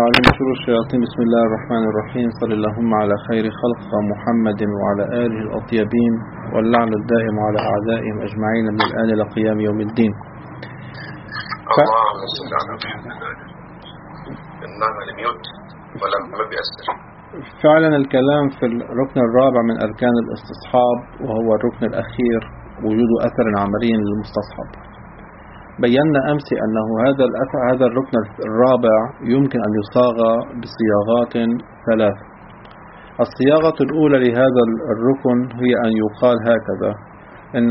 العليم من شرور الشياطين. بسم الله الرحمن الرحيم. صلى اللهم على خير خلق محمد وعلى آله الأطيبين، واللعن الدائم على أعدائهم أجمعين من الآن إلى قيام يوم الدين. فعلا الكلام في الركن الرابع من أركان الاستصحاب، وهو الركن الأخير، وجود أثر عملي للمستصحب. بينا أمس أنه هذا الركن الرابع يمكن أن يصاغ بصياغات ثلاث. الصياغة الأولى لهذا الركن هي أن يقال هكذا: إن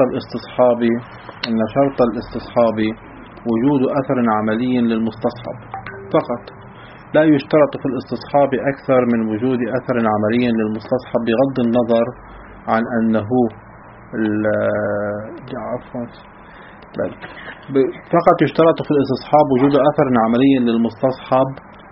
شرط الاستصحاب وجود أثر عملي للمستصحب فقط. لا يشترط في الاستصحاب أكثر من وجود أثر عملي للمستصحب، بغض النظر عن أنه فقط يشترط في الاستصحاب وجود أثر عملي للمستصحب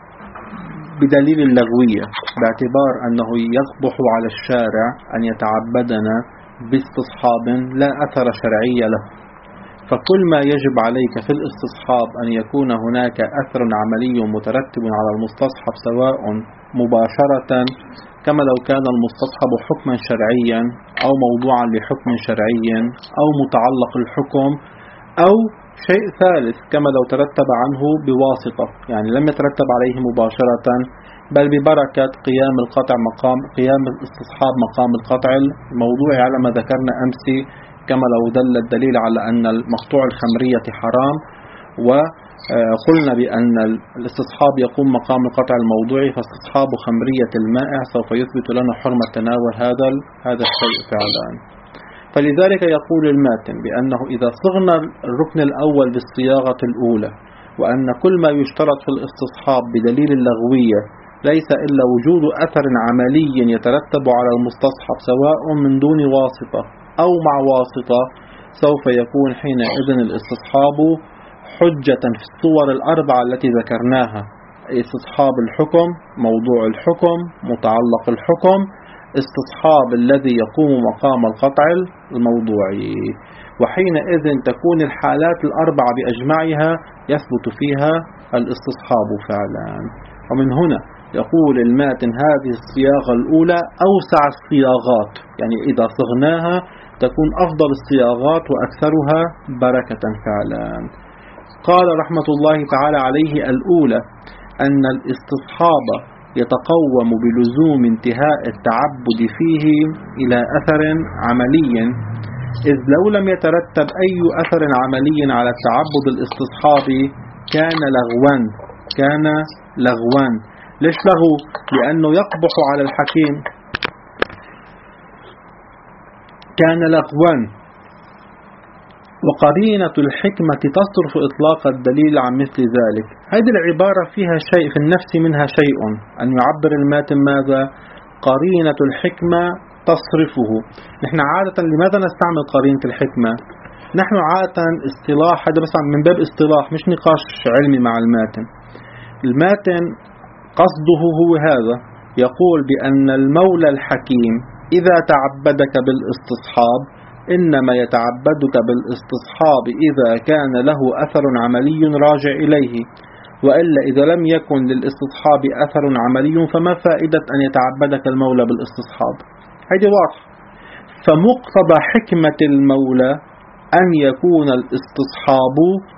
بدليل اللغوية، باعتبار أنه يقبح على الشارع أن يتعبدنا باستصحاب لا أثر شرعي له. فكل ما يجب عليك في الاستصحاب أن يكون هناك أثر عملي مترتب على المستصحب، سواء مباشرة كما لو كان المستصحب حكما شرعيا أو موضوعا لحكم شرعي أو متعلق الحكم، أو شيء ثالث كما لو ترتب عنه بواسطة، يعني لم يترتب عليه مباشرة بل ببركة قيام الاستصحاب مقام القطع الموضوعي، على ما ذكرنا أمس، كما لو دل الدليل على أن المقطوع الخمرية حرام، وقلنا بأن الاستصحاب يقوم مقام القطع الموضوعي، فاستصحاب خمرية المائع سوف يثبت لنا حرمة تناول هذا الشيء فعلا. فلذلك يقول الماتن بأنه إذا صغنا الركن الأول بالصياغة الأولى، وأن كل ما يشترط في الاستصحاب بدليل اللغوية ليس إلا وجود أثر عملي يترتب على المستصحب، سواء من دون واسطة أو مع واسطة، سوف يكون حينئذ الاستصحاب حجة في الصور الأربعة التي ذكرناها: استصحاب الحكم، موضوع الحكم، متعلق الحكم، استصحاب الذي يقوم مقام القطع الموضوعي. وحينئذ تكون الحالات الأربعة بأجمعها يثبت فيها الاستصحاب فعلا. ومن هنا يقول الماتن هذه الصياغة الأولى أوسع الصياغات، يعني إذا صغناها تكون أفضل الصياغات وأكثرها بركة فعلا. قال رحمة الله تعالى عليه: الأولى أن الاستصحاب يتقوم بلزوم انتهاء التعبد فيه إلى أثر عملي، إذ لو لم يترتب أي أثر عملي على التعبد الاستصحابي كان لغوا. ليش لغو؟ لأنه يقبح على الحكيم، كان لغوا. وقرينة الحكمة تصرف إطلاق الدليل عن مثل ذلك. هذه العبارة فيها شيء في النفس، منها شيء أن يعبر الماتن ماذا؟ قرينة الحكمة تصرفه. نحن عادة لماذا نستعمل قرينة الحكمة؟ نحن عادة اصطلاح، هذا بس من باب اصطلاح مش نقاش علمي مع الماتن. الماتن قصده هو هذا، يقول بأن المولى الحكيم إذا تعبدك بالاستصحاب إنما يتعبدك بالاستصحاب إذا كان له أثر عملي راجع إليه، وإلا إذا لم يكن للاستصحاب أثر عملي فما فائدة أن يتعبدك المولى بالاستصحاب؟ هذه واضح. فمقتضى حكمة المولى أن يكون الاستصحاب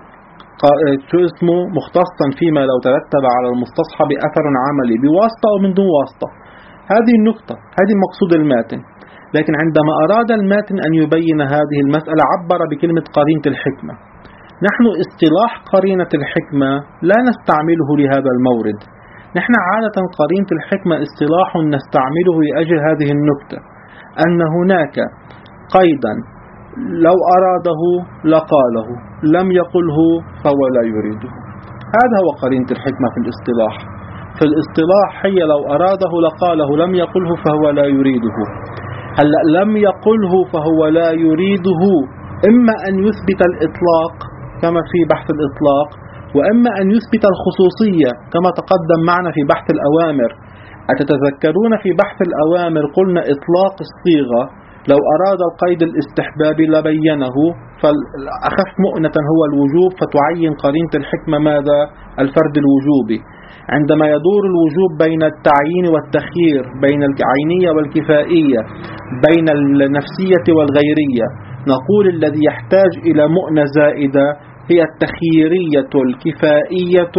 مختصا فيما لو ترتب على المستصحب أثر عملي بواسطة أو من دون واسطة. هذه النقطة، هذه مقصود الماتن. لكن عندما أراد الماتن أن يبين هذه المسألة عبر بكلمة قرينة الحكمة. نحن اصطلاح قرينة الحكمة لا نستعمله لهذا المورد. نحن عادة قرينة الحكمة اصطلاح نستعمله لأجل هذه النقطة، أن هناك قيدا لو أراده لقاله، لم يقله فهو لا يريده. هذا هو قرينة الحكمة في الاصطلاح. في الاصطلاح هي لو أراده لقاله، لم يقله فهو لا يريده. هلأ لم يقله فهو لا يريده، إما أن يثبت الإطلاق كما في بحث الإطلاق، وإما أن يثبت الخصوصية كما تقدم معنا في بحث الأوامر. أتتذكرون في بحث الأوامر قلنا إطلاق الصيغة لو أراد القيد الاستحبابي لبينه، فالأخف مؤنة هو الوجوب، فتعين قرينة الحكمة ماذا؟ الفرد الوجوبي. عندما يدور الوجوب بين التعيين والتخيير، بين العينية والكفائية، بين النفسية والغيرية، نقول الذي يحتاج إلى مؤنة زائدة هي التخييرية الكفائية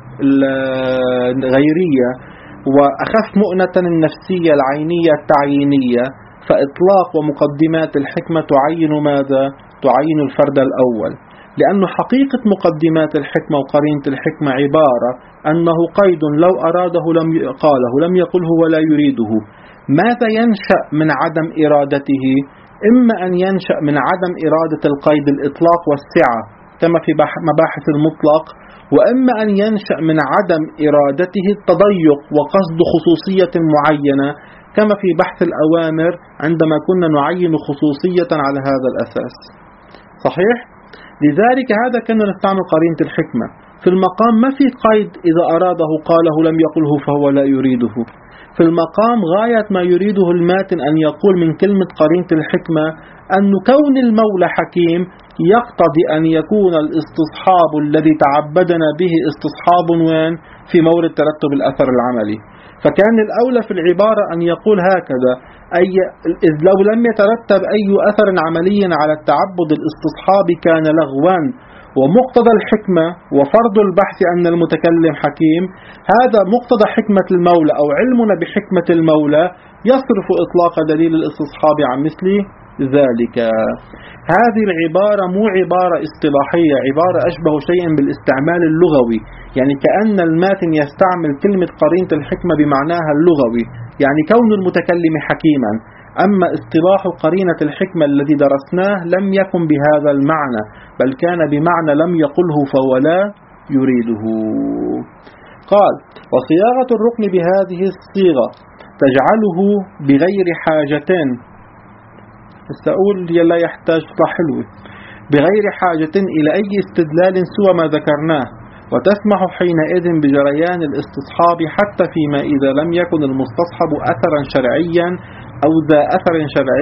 الغيرية، وأخف مؤنة النفسية العينية التعيينية. فإطلاق ومقدمات الحكمة تعين ماذا؟ تعين الفرد الأول، لأن حقيقة مقدمات الحكمة وقرينة الحكمة عبارة أنه قيد لو أراده لم قاله، لم يقله ولا يريده. ماذا ينشأ من عدم إرادته؟ إما أن ينشأ من عدم إرادة القيد الإطلاق والسعة كما في مباحث المطلق، وإما أن ينشأ من عدم إرادته التضيق وقصد خصوصية معينة كما في بحث الأوامر عندما كنا نعين خصوصية على هذا الأساس. صحيح؟ لذلك هذا كنا نستعمل قرينة الحكمة. في المقام ما في قيد إذا أراده قاله لم يقله فهو لا يريده. في المقام غاية ما يريده الماتن أن يقول من كلمة قرينة الحكمة أن كون المولى حكيم يقتضي أن يكون الاستصحاب الذي تعبدنا به استصحاب وين؟ في مورد ترتب الأثر العملي. فكان الأولى في العبارة أن يقول هكذا، إذ لو لم يترتب أي أثر عملي على التعبد الاستصحابي كان لغوا، ومقتضى الحكمة وفرض البحث أن المتكلم حكيم، هذا مقتضى حكمة المولى أو علمنا بحكمة المولى يصرف إطلاق دليل الاستصحاب عن مثل ذلك. هذه العبارة مو عبارة اصطلاحية، عبارة أشبه شيء بالاستعمال اللغوي، يعني كأن الماتن يستعمل كلمة قرينة الحكمة بمعناها اللغوي، يعني كون المتكلم حكيما. أما اصطلاح قرينة الحكمة الذي درسناه لم يكن بهذا المعنى، بل كان بمعنى لم يقله فهو لا يريده. قال: وصياغة الركن بهذه الصيغة تجعله بغير حاجتين، سأقول لا يحتاج حلوة، بغير حاجة إلى أي استدلال سوى ما ذكرناه، وتسمح حينئذ بجريان الاستصحاب حتى فيما إذا لم يكن المستصحب أثرا شرعيا أو ذا أثر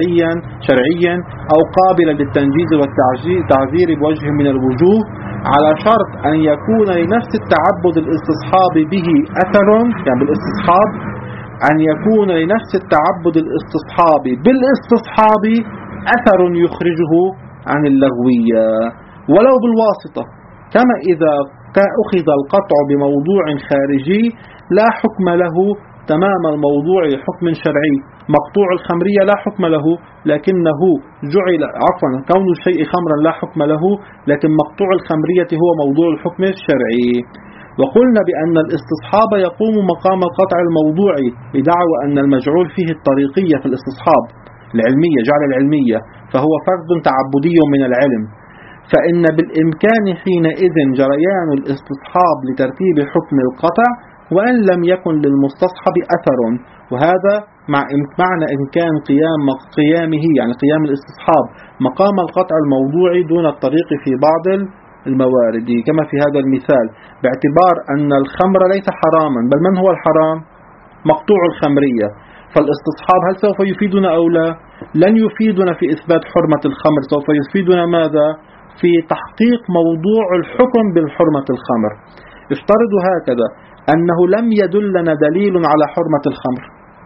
شرعيا أو قابلا للتنجيز والتعذير بوجه من الوجوه، على شرط أن يكون لنفس التعبد الاستصحاب به أثر، يعني بالاستصحاب أن يكون لنفس التعبد الاستصحاب بالاستصحاب أثر يخرجه عن اللغوية ولو بالواسطة، كما إذا أخذ القطع بموضوع خارجي لا حكم له تمام الموضوع حكم شرعي. مقطوع الخمرية لا حكم له لكنه جعل كون الشيء خمرا لا حكم له، لكن مقطوع الخمرية هو موضوع الحكم الشرعي. وقلنا بأن الاستصحاب يقوم مقام القطع الموضوعي بدعوى أن المجعول فيه الطريقية في الاستصحاب العلمية، جعل العلمية، فهو فرد تعبدي من العلم، فإن بالإمكان حينئذ جريان الاستصحاب لترتيب حكم القطع وأن لم يكن للمستصحب أثر. وهذا معنى إمكان قيامه، يعني قيام الاستصحاب مقام القطع الموضوعي دون الطريق في بعض الموارد، كما في هذا المثال، باعتبار أن الخمر ليس حراما، بل من هو الحرام؟ مقطوع الخمرية. فالاستصحاب هل سوف يفيدنا أو لا؟ لن يفيدنا في إثبات حرمة الخمر، سوف يفيدنا ماذا؟ في تحقيق موضوع الحكم بالحرمة الخمر. افترض هكذا أنه لم يدلنا دليل على حرمة الخمر،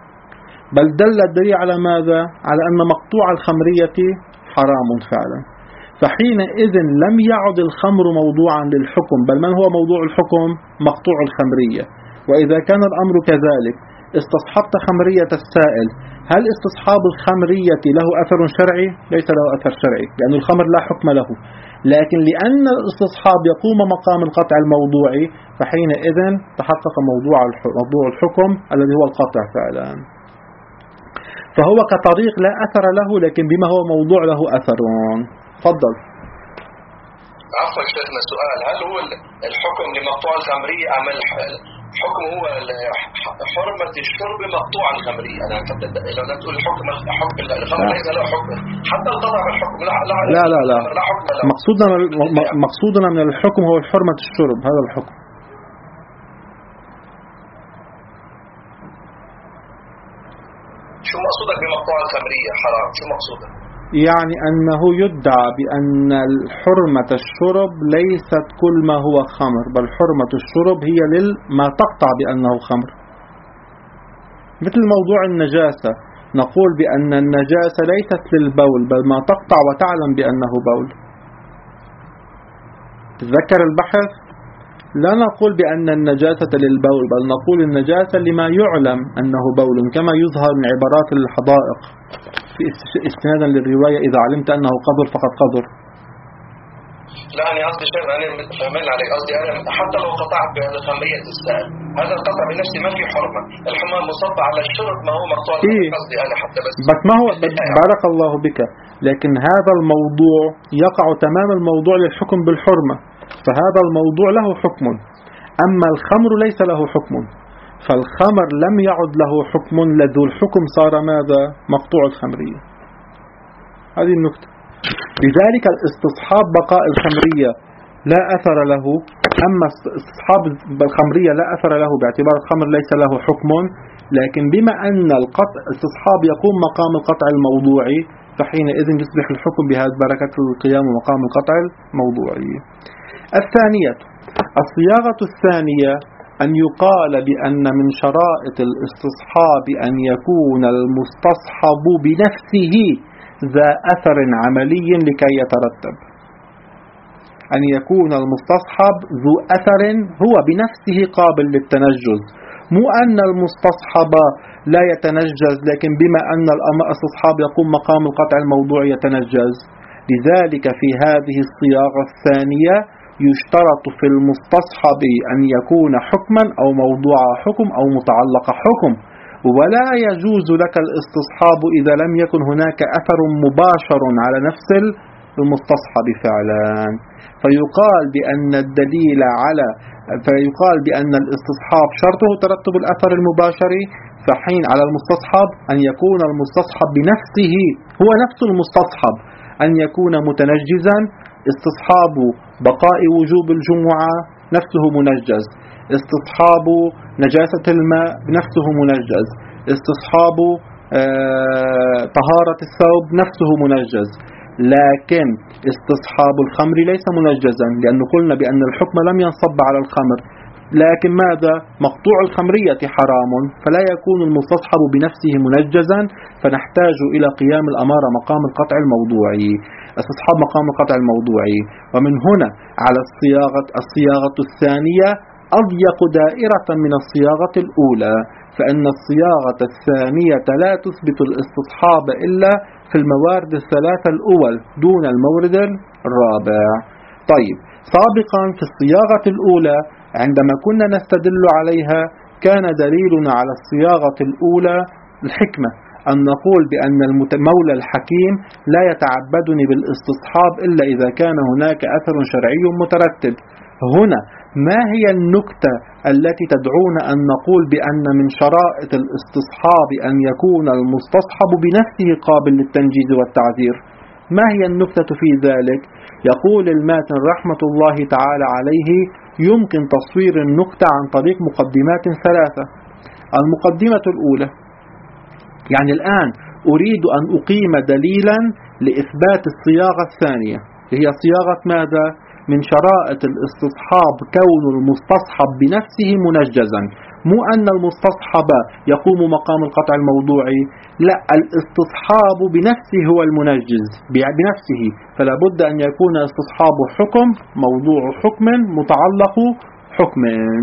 بل دل الدليل على ماذا؟ على أن مقطوع الخمرية حرام فعلا، فحينئذ لم يعد الخمر موضوعا للحكم، بل من هو موضوع الحكم؟ مقطوع الخمرية. وإذا كان الأمر كذلك استصحبت خمرية السائل، هل استصحاب الخمرية له أثر شرعي؟ ليس له أثر شرعي، لأن الخمر لا حكم له، لكن لأن الاستصحاب يقوم مقام القطع الموضوعي فحينئذ تحقق موضوع الحكم الذي هو القطع فعلا. فهو كطريق لا أثر له، لكن بما هو موضوع له أثر. تفضل. عفوا شيخنا، سؤال: هل هو الحكم لمقطوع الخمرية أم الحكم هو حرمة الشرب مقطوع الخمرية؟ أنا لو تقول الحكم الخمر ليس له حكم، حتى القطع بالحكم لا حكم له. مقصودنا من الحكم هو حرمة الشرب، هذا الحكم. شو مقصودك بمقطوع الخمرية حرام؟ شو مقصودك؟ يعني أنه يدعى بأن حرمة الشرب ليست كل ما هو خمر، بل حرمة الشرب هي ما تقطع بأنه خمر. مثل موضوع النجاسة، نقول بأن النجاسة ليست للبول بل ما تقطع وتعلم بأنه بول. تذكر البحث؟ لا نقول بأن النجاسة للبول بل نقول النجاسة لما يعلم أنه بول، كما يظهر من عبارات الحدائق في استنادا للرواية إذا علمت أنه قذر فقد قذر. لا أنا قصدي شيء، أنا فهمين عليك، قصدي أنا حتى لو قطعت بخمرية السائل هذا القطع بنفسه ما في حرمة، الحرمة مصب على الشرب ما هو مقطوع. قصدي أنا حتى بس ما هو بارك الله بك، لكن هذا الموضوع يقع تمام الموضوع للحكم بالحرمة، فهذا الموضوع له حكم، أما الخمر ليس له حكم، فالخمر لم يعد له حكم، لذو الحكم صار ماذا؟ مقطوع الخمرية. هذه النكتة. لذلك الاستصحاب بقاء الخمرية لا أثر له، أما استصحاب الخمرية لا أثر له باعتبار الخمر ليس له حكم، لكن بما أن الاستصحاب يقوم مقام القطع الموضوعي فحينئذ يصبح الحكم بهذه بركة القيام مقام القطع الموضوعي. الثانية، الصياغة الثانية أن يقال بأن من شرائط الاستصحاب أن يكون المستصحب بنفسه ذا أثر عملي لكي يترتب. أن يكون المستصحب ذو أثر هو بنفسه قابل للتنجز، مو أن المستصحب لا يتنجز لكن بما أن الاستصحاب يقوم مقام القطع الموضوعي يتنجز. لذلك في هذه الصياغة الثانية يشترط في المستصحب أن يكون حكما أو موضوع حكم أو متعلق حكم، ولا يجوز لك الاستصحاب إذا لم يكن هناك أثر مباشر على نفس المستصحب فعلا. فيقال بأن الاستصحاب شرطه ترتب الأثر المباشر، فحين على المستصحب أن يكون المستصحب بنفسه هو نفس المستصحب أن يكون متنجزا. استصحاب بقاء وجوب الجمعة نفسه منجز، استصحاب نجاسة الماء نفسه منجز، استصحاب طهارة الثوب نفسه منجز، لكن استصحاب الخمر ليس منجزا، لأنه قلنا بأن الحكم لم ينصب على الخمر، لكن ماذا؟ مقطوع الخمرية حرام، فلا يكون المستصحب بنفسه منجزا، فنحتاج إلى قيام الأمارة مقام القطع الموضوعي، استصحاب مقام القطع الموضوعي. ومن هنا على الصياغة الثانية أضيق دائرة من الصياغة الأولى، فإن الصياغة الثانية لا تثبت الاستصحاب إلا في الموارد الثلاثة الأول دون المورد الرابع. طيب، سابقا في الصياغة الأولى عندما كنا نستدل عليها كان دليلنا على الصياغة الأولى الحكمة، أن نقول بأن المولى الحكيم لا يتعبدني بالاستصحاب إلا إذا كان هناك أثر شرعي مترتب. هنا ما هي النكتة التي تدعون أن نقول بأن من شرائط الاستصحاب أن يكون المستصحب بنفسه قابل للتنجيز والتعذير؟ ما هي النكتة في ذلك؟ يقول الماتن رحمة الله تعالى عليه: يمكن تصوير النكتة عن طريق مقدمات ثلاثة. المقدمة الأولى، يعني الآن أريد أن أقيم دليلا لإثبات الصياغة الثانية، هي صياغة ماذا؟ من شرائط الاستصحاب كون المستصحب بنفسه منجزا، مو أن المستصحب يقوم مقام القطع الموضوعي، لا، الاستصحاب بنفسه هو المنجز بنفسه، فلا بد أن يكون استصحاب حكم موضوع حكم متعلق حكم.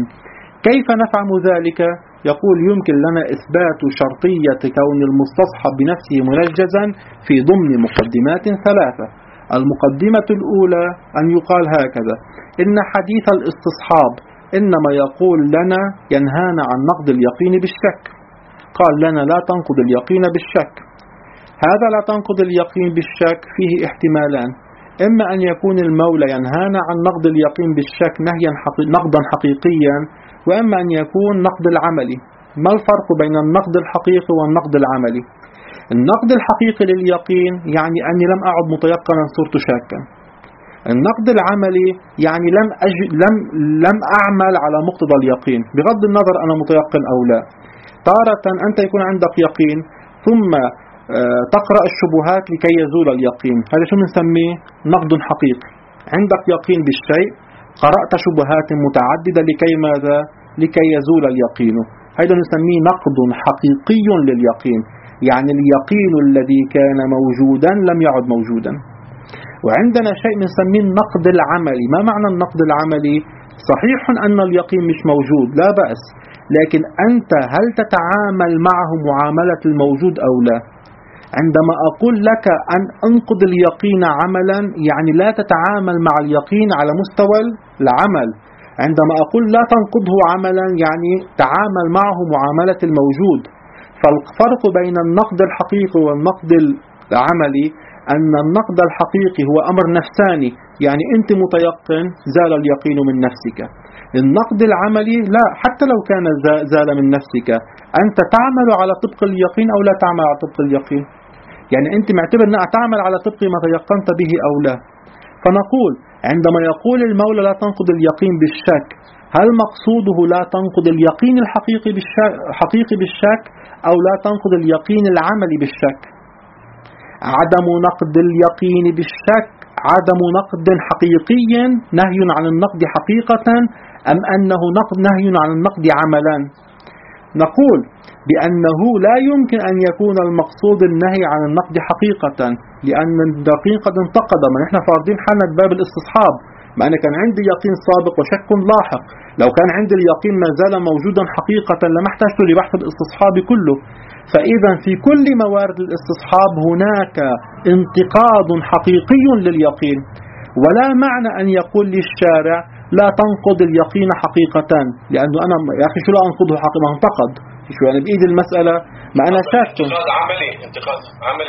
كيف نفهم ذلك؟ يقول يمكن لنا إثبات شرطية كون المستصحب بنفسه منجزا في ضمن مقدمات ثلاثة. المقدمة الأولى أن يقال هكذا: إن حديث الاستصحاب إنما يقول لنا ينهانا عن نقض اليقين بالشك، قال لنا لا تنقض اليقين بالشك. هذا لا تنقض اليقين بالشك فيه احتمالان: إما أن يكون المولى ينهانا عن نقض اليقين بالشك نقضا حقيقيا، وإما أن يكون نقض العملي. ما الفرق بين النقض الحقيقي والنقض العملي؟ النقض الحقيقي لليقين يعني أني لم أعد متيقنا صرت شاكا. النقض العملي يعني لم أعمل على مقتضى اليقين بغض النظر أنا متيقن أو لا. تارة أنت يكون عندك يقين ثم تقرأ الشبهات لكي يزول اليقين. هذا شو بنسميه؟ نقد حقيقي. عندك يقين بالشيء، قرأت شبهات متعددة لكي ماذا؟ لكي يزول اليقين. هذا نسميه نقد حقيقي لليقين، يعني اليقين الذي كان موجودا لم يعد موجودا. وعندنا شيء نسميه النقد العملي. ما معنى النقد العملي؟ صحيح أن اليقين مش موجود، لا بأس، لكن أنت هل تتعامل معه معاملة الموجود أو لا؟ عندما أقول لك أن أنقض اليقين عملا، يعني لا تتعامل مع اليقين على مستوى العمل. عندما أقول لا تنقضه عملا، يعني تعامل معه معاملة الموجود. فالفرق بين النقد الحقيقي والنقد العملي أن النقد الحقيقي هو أمر نفساني، يعني أنت متيقن زال اليقين من نفسك. النقد العملي لا، حتى لو كان زال من نفسك، أنت تعمل على طبق اليقين أو لا تعمل على طبق اليقين. يعني أنت معتبر أنها تعمل على طبق ما تيقنت به أو لا. فنقول عندما يقول المولى لا تنقض اليقين بالشك، هل مقصوده لا تنقض اليقين الحقيقي بالشك أو لا تنقض اليقين العملي بالشك؟ عدم نقد اليقين بالشك عدم نقد حقيقي نهي عن النقد حقيقة، أم أنه نهي عن النقد عملا؟ نقول بأنه لا يمكن أن يكون المقصود النهي عن النقد حقيقة، لأن اليقين قد انتقد. ما نحن فارضين حالنا باب الاستصحاب، ما أنا كان عندي يقين سابق وشك لاحق. لو كان عندي اليقين ما زال موجودا حقيقة لما احتجت لبحث الاستصحاب كله. فإذا في كل موارد الاستصحاب هناك انتقاد حقيقي لليقين، ولا معنى أن يقول للشارع لا تنقض اليقين حقيقة، لأنه أنا يا أخي شو لا أنقضه حقيقة؟ ما انتقد شو يعني بإيد المسألة، ما أنا شاك انتقاد عملي، انتقاد عملي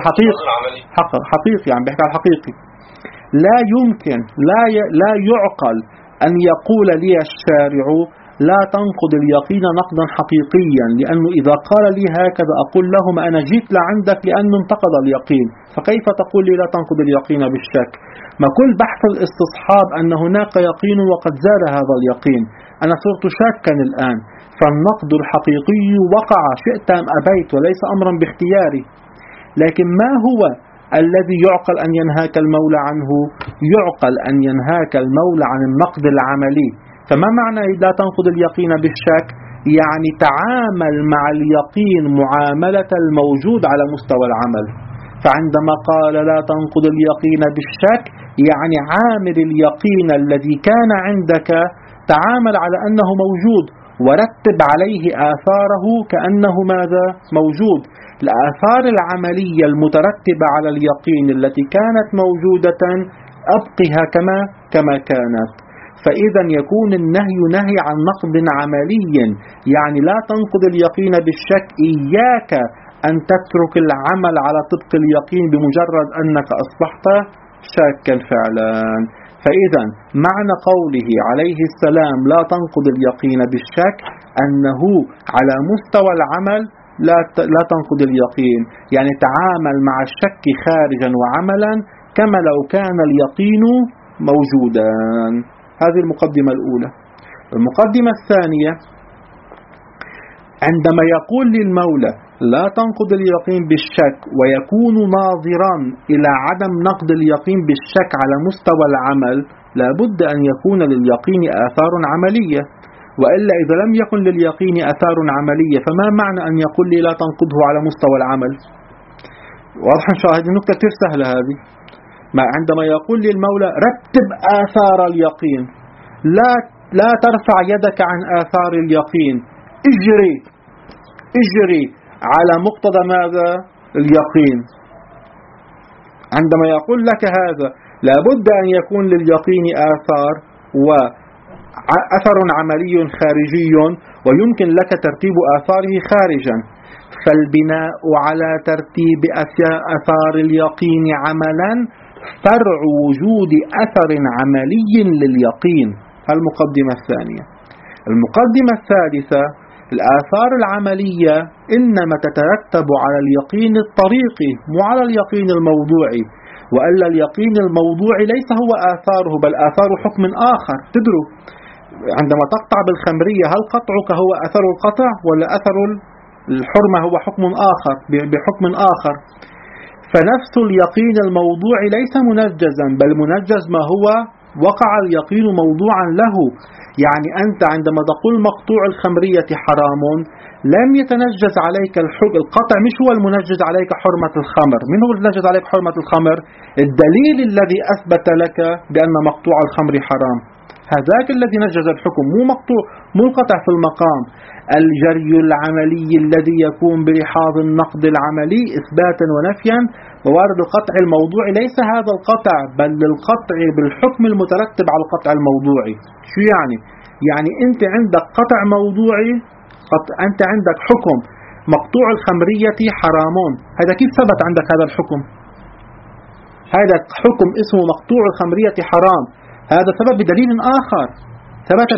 حقيقي يعني بيحكي على الحقيقي. لا يمكن لا يعقل أن يقول لي الشارع لا تنقض اليقين نقدا حقيقيا، لأنه إذا قال لي هكذا أقول له ما أنا جيت لعندك لأنه انتقد اليقين، فكيف تقول لي لا تنقض اليقين بالشك؟ ما كل بحث الاستصحاب أن هناك يقين وقد زال هذا اليقين، أنا صرت شاكا الآن. فالنقد الحقيقي وقع شئت أم أبيت، وليس أمرا باختياري. لكن ما هو الذي يعقل أن ينهاك المولى عنه؟ يعقل أن ينهاك المولى عن النقد العملي. فما معنى لا تنقض اليقين بالشك؟ يعني تعامل مع اليقين معاملة الموجود على مستوى العمل. فعندما قال لا تنقض اليقين بالشك، يعني عامل اليقين الذي كان عندك تعامل على أنه موجود، ورتب عليه آثاره كأنه ماذا؟ موجود. الآثار العملية المترتبة على اليقين التي كانت موجودة أبقها كما كانت. فإذا يكون النهي نهي عن نقد عملي، يعني لا تنقض اليقين بالشك، إياك أن تترك العمل على طبق اليقين بمجرد أنك أصبحت شاكا فعلا. فإذا معنى قوله عليه السلام لا تنقض اليقين بالشك أنه على مستوى العمل لا تنقض اليقين، يعني تعامل مع الشك خارجا وعملا كما لو كان اليقين موجودا. هذه المقدمة الأولى. المقدمة الثانية، عندما يقول للمولى لا تنقض اليقين بالشك ويكون ناظرا إلى عدم نقض اليقين بالشك على مستوى العمل، لابد أن يكون لليقين آثار عملية، وإلا إذا لم يكن لليقين آثار عملية فما معنى أن يقول لي لا تنقضه على مستوى العمل؟ واضح إن شاء الله، هذه النكتة كثير سهلة هذه. ما عندما يقول لي المولى رتب آثار اليقين، لا ترفع يدك عن آثار اليقين، اجري على مقتضى ماذا؟ اليقين. عندما يقول لك هذا لابد أن يكون لليقين آثار وأثر عملي خارجي، ويمكن لك ترتيب آثاره خارجا. فالبناء على ترتيب آثار اليقين عملا فرع وجود أثر عملي لليقين. المقدمة الثانية. المقدمة الثالثة، الآثار العملية إنما تترتب على اليقين الطريقي مو على اليقين الموضوعي، وإلا اليقين الموضوعي ليس هو آثاره بل آثار حكم آخر. تدروا عندما تقطع بالخمرية هل قطعك هو أثر القطع ولا أثر الحرمة هو حكم آخر بحكم آخر. فنفس اليقين الموضوع ليس منجزا، بل منجز ما هو وقع اليقين موضوعا له. يعني أنت عندما تقول مقطوع الخمرية حرام لم يتنجز عليك القطع، مش هو المنجز عليك حرمة الخمر. من هو المنجز عليك حرمة الخمر؟ الدليل الذي أثبت لك بأن مقطوع الخمر حرام، هذاك الذي نجز الحكم، مو القطع في المقام. الجري العملي الذي يكون بلحاظ النقد العملي إثباتا ونفيا، ووارد القطع الموضوعي ليس هذا القطع، بل القطع بالحكم المترتب على القطع الموضوعي. شو يعني؟ يعني أنت عندك قطع موضوعي، أنت عندك حكم مقطوع الخمرية حرامون، هذا كيف ثبت عندك هذا الحكم؟ هذا حكم اسمه مقطوع الخمرية حرام، هذا ثبت بدليل آخر، ثبت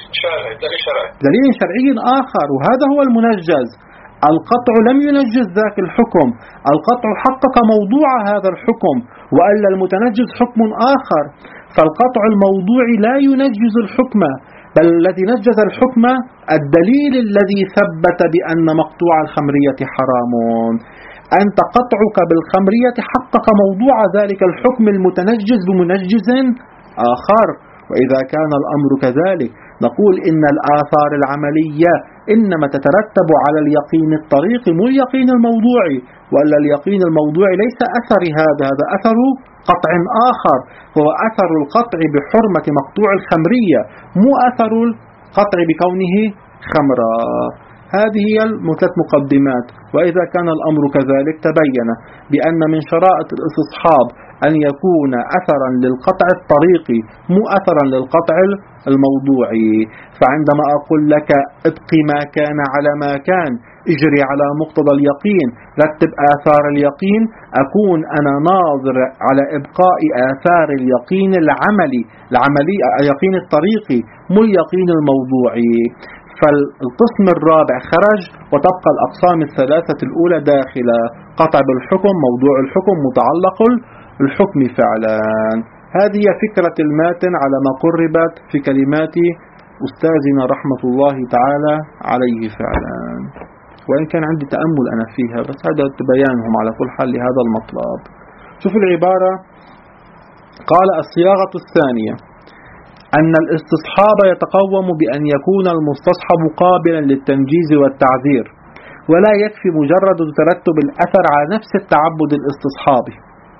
بدليل شرعي آخر، وهذا هو المنجز. القطع لم ينجز ذاك الحكم، القطع حقق موضوع هذا الحكم، وألا المتنجز حكم آخر. فالقطع الموضوعي لا ينجز الحكم، بل الذي نجز الحكم الدليل الذي ثبت بأن مقطوع الخمرية حرام. أنت قطعك بالخمرية حقق موضوع ذلك الحكم المتنجز بمنجز آخر. وإذا كان الأمر كذلك نقول إن الآثار العملية إنما تترتب على اليقين الطريقي مو اليقين الموضوعي، وألا اليقين الموضوعي ليس أثر هذا أثر قطع آخر، هو أثر القطع بحرمة مقطوع الخمرية، مو أثر القطع بكونه خمرا. هذه هي ثلاث مقدمات. وإذا كان الأمر كذلك تبين بأن من شرائط الاستصحاب أن يكون أثرا للقطع الطريقي مو أثرا للقطع الموضوعي. فعندما أقول لك ابقي ما كان على ما كان، اجري على مقتضى اليقين، رتب آثار اليقين، أكون أنا ناظر على إبقاء آثار اليقين العملي اليقين الطريقي مو اليقين الموضوعي. فالقسم الرابع خرج، وتبقى الأقسام الثلاثة الأولى داخلة: قطع بالحكم، موضوع الحكم، متعلق الحكم فعلا. هذه فكرة الماتن على ما قربت في كلمات أستاذنا رحمة الله تعالى عليه فعلا، وإن كان عندي تأمل أنا فيها، بس هذا بيانهم على كل حال لهذا المطلب. شوف العبارة، قال: الصياغة الثانية أن الاستصحاب يتقوم بأن يكون المستصحب قابلا للتنجيز والتعذير، ولا يكفي مجرد ترتب الأثر على نفس التعبد الاستصحابي،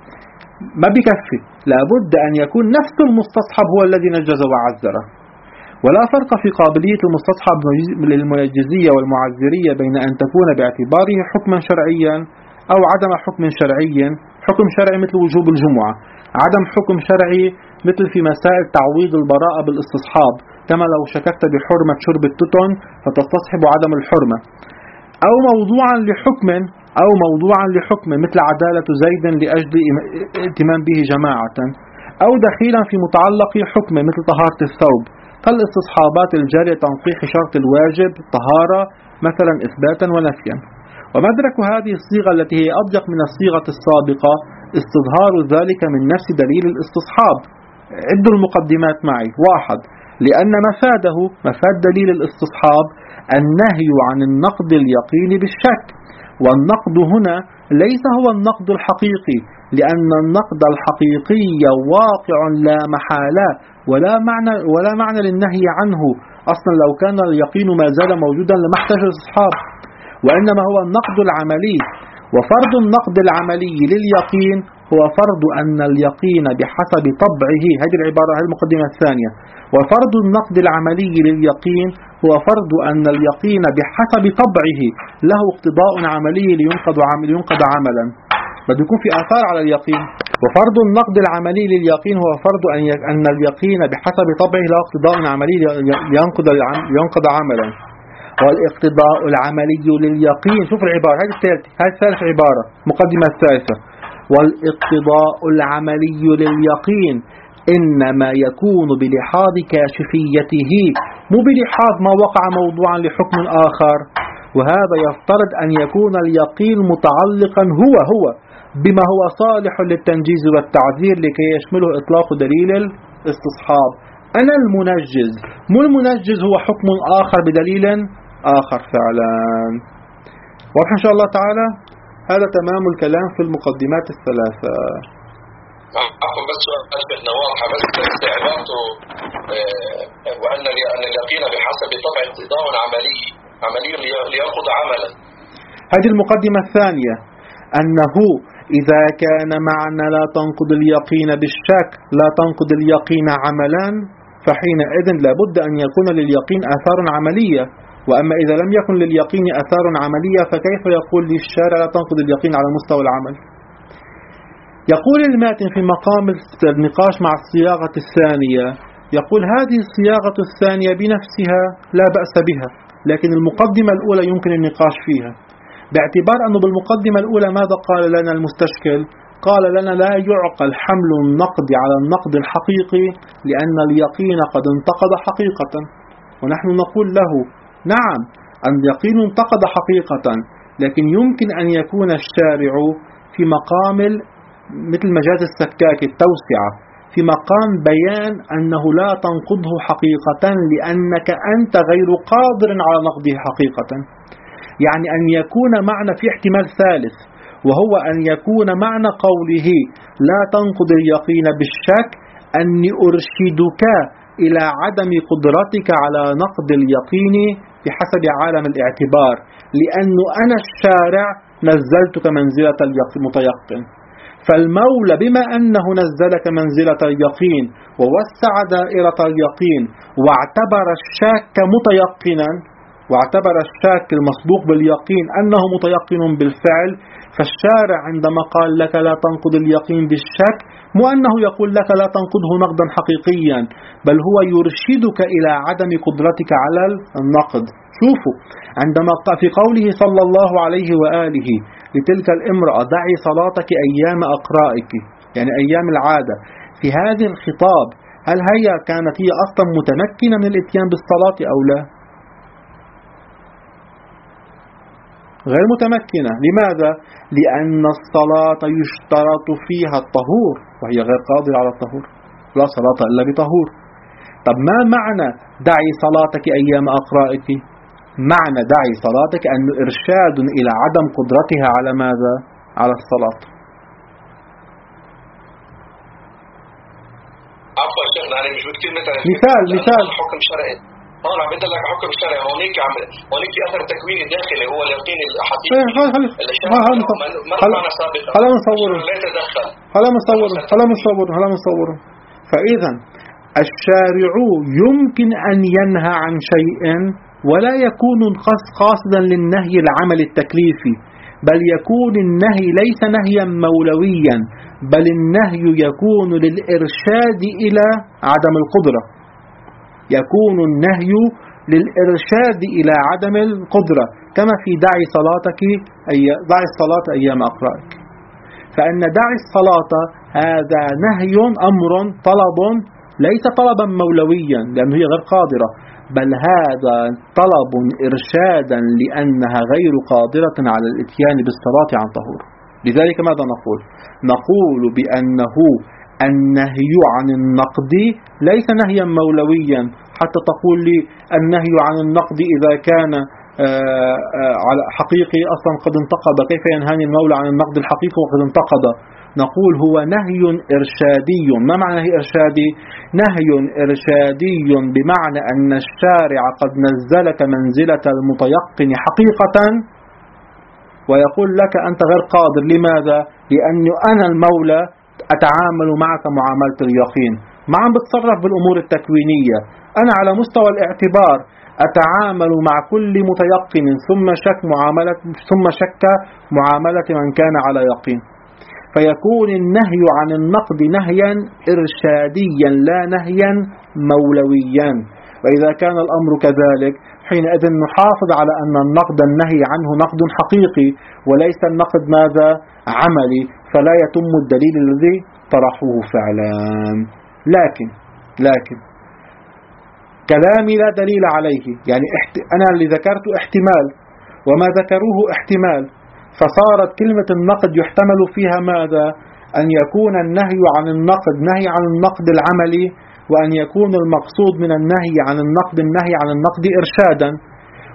ما بكفي، لابد أن يكون نفس المستصحب هو الذي نجز وعذره. ولا فرق في قابلية المستصحب للمنجزية والمعذرية بين أن تكون باعتباره حكما شرعيا أو عدم حكم شرعي، حكم شرعي مثل وجوب الجمعة، عدم حكم شرعي مثل في مسائل تعويض البراءة بالاستصحاب، كما لو شككت بحرمة شرب التتن فتصطحب عدم الحرمة، أو موضوعا لحكم مثل عدالة زيد لأجل ائتمام به جماعة، أو دخيلا في متعلق حكم مثل طهارة الثوب، فالاستصحابات الجارية تنقيح شرط الواجب طهارة مثلا إثباتا ونفيا. ومدرك هذه الصيغة التي هي أضيق من الصيغة السابقة استظهار ذلك من نفس دليل الاستصحاب. عدوا المقدمات معي. 1. لأن مفاد دليل الاستصحاب النهي عن النقد اليقيني بالشك، والنقد هنا ليس هو النقد الحقيقي، لأن النقد الحقيقي واقع لا محالة، ولا معنى للنهي عنه. أصلا لو كان اليقين ما زال موجودا لما احتاج الاستصحاب، وإنما هو النقد العملي. وفرض النقد العملي لليقين هو فرض أن اليقين بحسب طبعه، هذه العبارة، هذه المقدمة الثانية. وفرض النقد العملي لليقين هو فرض أن اليقين بحسب طبعه له اقتضاء عملي لينقض عملا، بده يكون في آثار على اليقين. وفرض النقد العملي لليقين هو فرض أن اليقين بحسب طبعه له اقتضاء عملي لينقض عملا. والاقتضاء العملي لليقين، شوف العبارة هذه الثالثة، هذه ثالث عبارة، مقدمة الثالثة. والاقتضاء العملي لليقين إنما يكون بلحاظ كاشفيته، مو بلحاظ ما وقع موضوعا لحكم آخر. وهذا يفترض أن يكون اليقين متعلقا هو بما هو صالح للتنجيز والتعذير لكي يشمله إطلاق دليل الاستصحاب. أنا المنجز، مو المنجز هو حكم آخر بدليل آخر فعلا. واضح إن شاء الله تعالى. هذا تمام الكلام في المقدمات الثلاثة. عفوا بس سؤال شيخنا واضحة بس عبارته وأن اليقين بحسب طبع اقتضاء عملي ليأخذ عملا. هذه المقدمة الثانية، أنه إذا كان معنى لا تنقض اليقين بالشك لا تنقض اليقين عملا، فحينئذ لابد أن يكون لليقين آثار عملية. وأما إذا لم يكن لليقين آثار عملية فكيف يقول للشارع لا تنقض اليقين على مستوى العمل؟ يقول الماتن في مقام النقاش مع الصياغة الثانية، يقول هذه الصياغة الثانية بنفسها لا بأس بها، لكن المقدمة الأولى يمكن النقاش فيها، باعتبار أنه بالمقدمة الأولى ماذا قال لنا المستشكل؟ قال لنا لا يعقل حمل النقد على النقد الحقيقي لأن اليقين قد انتقد حقيقة. ونحن نقول له نعم اليقين انتقد حقيقة، لكن يمكن أن يكون الشارع في مقام مثل مجاز السكاك التوسعة، في مقام بيان أنه لا تنقضه حقيقة لأنك أنت غير قادر على نقضه حقيقة. يعني أن يكون معنى في احتمال ثالث، وهو أن يكون معنى قوله لا تنقض اليقين بالشك أني أرشدك إلى عدم قدرتك على نقض اليقين بحسب عالم الاعتبار، لأنه أنا الشارع نزلتك منزلة المتيقن. فالمولى بما أنه نزلك منزلة اليقين ووسع دائرة اليقين واعتبر الشاك متيقنا، واعتبر الشاك المصدوق باليقين أنه متيقن بالفعل، فالشارع عندما قال لك لا تنقض اليقين بالشك مو أنه يقول لك لا تنقضه نقدا حقيقيا، بل هو يرشدك إلى عدم قدرتك على النقد. شوفوا عندما في قوله صلى الله عليه وآله لتلك الامرأة دعي صلاتك أيام أقرائك، يعني أيام العادة، في هذه الخطاب هل هي كانت هي أصلا متمكنة من الاتيان بالصلاة أو لا؟ غير متمكنة. لماذا؟ لأن الصلاة يشترط فيها الطهور وهي غير قادرة على الطهور، لا صلاة إلا بطهور. طب ما معنى دعي صلاتك أيام أقرائك؟ معنى دعي صلاتك أنه إرشاد إلى عدم قدرتها على ماذا؟ على الصلاة. عفوا شيخنا أنا مش بكتير مثال حكم شرعي. أنا بدي لك حكم شرعي هونيك أثر تكويني داخلي هو اليقين الحقيقي. هلا نصوره. فإذا الشارع يمكن أن ينهى عن شيء ولا يكون قاصدا للنهي العمل التكليفي، بل يكون النهي ليس نهيا مولويا، بل النهي يكون للإرشاد إلى عدم القدرة، يكون النهي للإرشاد إلى عدم القدرة، كما في دعي الصلاة أيام أقرائك. فإن دعي الصلاة هذا نهي أمر طلب ليس طلبا مولويا لأنه هي غير قادرة، بل هذا طلب إرشادا لأنها غير قادرة على الاتيان بالصلاة عن طهور. لذلك ماذا نقول؟ نقول بأنه النهي عن النقد ليس نهيا مولويا حتى تقول لي النهي عن النقد إذا كان على حقيقي أصلا قد انتقد، كيف ينهاني المولى عن النقد الحقيقي وقد انتقد؟ نقول هو نهي إرشادي. ما معنى نهي إرشادي؟ نهي إرشادي بمعنى أن الشارع قد نزلك منزلة المتيقن حقيقة ويقول لك أنت غير قادر. لماذا؟ لأن أنا المولى أتعامل معك معاملة اليقين، ما عم بتصرف بالأمور التكوينية. أنا على مستوى الاعتبار أتعامل مع كل متيقن ثم شك معاملة من كان على يقين. فيكون النهي عن النقد نهيا إرشاديا لا نهيا مولويا. وإذا كان الأمر كذلك حينئذ نحافظ على أن النقد النهي عنه نقد حقيقي وليس النقد ماذا؟ عملي، فلا يتم الدليل الذي طرحوه فعلا. لكن كلامي لا دليل عليه، يعني أنا اللي ذكرت احتمال وما ذكروه احتمال، فصارت كلمة النقد يحتمل فيها ماذا؟ أن يكون النهي عن النقد نهي عن النقد العملي، وأن يكون المقصود من النهي عن النقد إرشادا.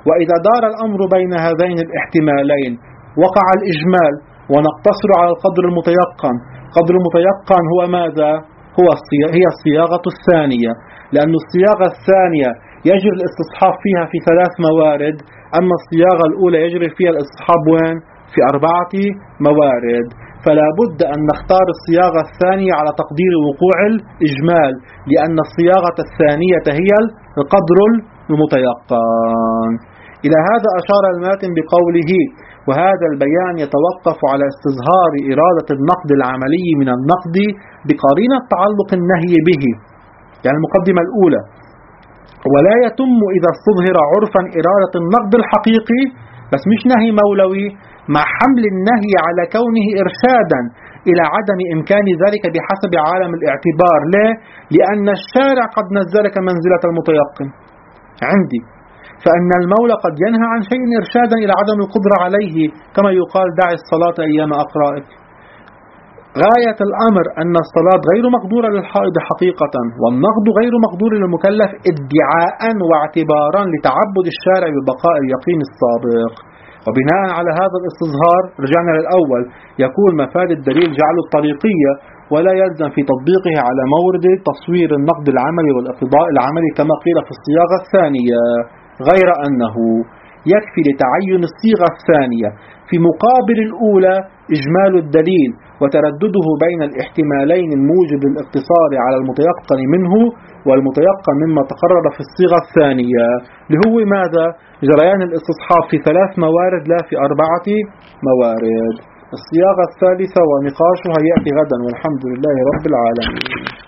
وإذا دار الأمر بين هذين الاحتمالين وقع الإجمال، ونقتصر على القدر المتيقن. قدر المتيقن هو ماذا؟ هي الصياغة الثانية، لأن الصياغة الثانية يجري الاستصحاب فيها في 3 موارد، أما الصياغة الأولى يجري فيها الاستصحاب وين؟ في 4 موارد. فلا بد أن نختار الصياغة الثانية على تقدير وقوع الإجمال، لأن الصياغة الثانية هي القدر المتيقن. إلى هذا أشار الماتن بقوله: وهذا البيان يتوقف على استظهار إرادة النقد العملي من النقد بقرينة تعلق النهي به، يعني المقدمة الأولى. ولا يتم إذا استظهر عرفا إرادة النقد الحقيقي، بس مش نهي مولوي، مع حمل النهي على كونه إرشادا إلى عدم إمكان ذلك بحسب عالم الاعتبار. ليه؟ لأن الشارع قد نزلك منزلة المتيقن عندي، فإن المولى قد ينهى عن شيء إرشادا إلى عدم القدرة عليه، كما يقال: دع الصلاة أيام أقرائك. غاية الأمر أن الصلاة غير مقدورة للحائض حقيقة، والنقد غير مقدور للمكلف ادعاء واعتبارا لتعبد الشارع ببقاء اليقين السابق. وبناء على هذا الاستظهار، رجعنا للأول، يكون مفاد الدليل جعل الطريقية، ولا يلزم في تطبيقه على مورد تصوير النقد العملي والاقتضاء العملي كما قيل في الصياغة الثانية، غير أنه يكفي لتعين الصيغة الثانية في مقابل الأولى إجمال الدليل وتردده بين الاحتمالين الموجب للاقتصار على المتيقن منه والمتيقن مما تقرر في الصيغة الثانية، اللي هو ماذا؟ جريان الاستصحاب في 3 موارد لا في 4 موارد. الصياغة الثالثة ونقاشها يأتي غدا، والحمد لله رب العالمين.